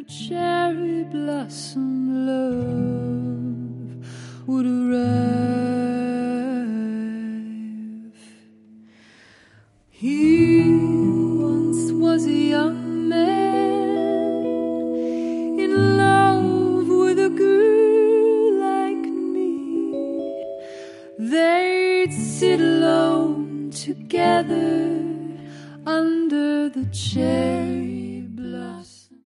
a cherry blossom love would arrive. He once was a young man in love with a girl like me. They'd sit alone together under the cherry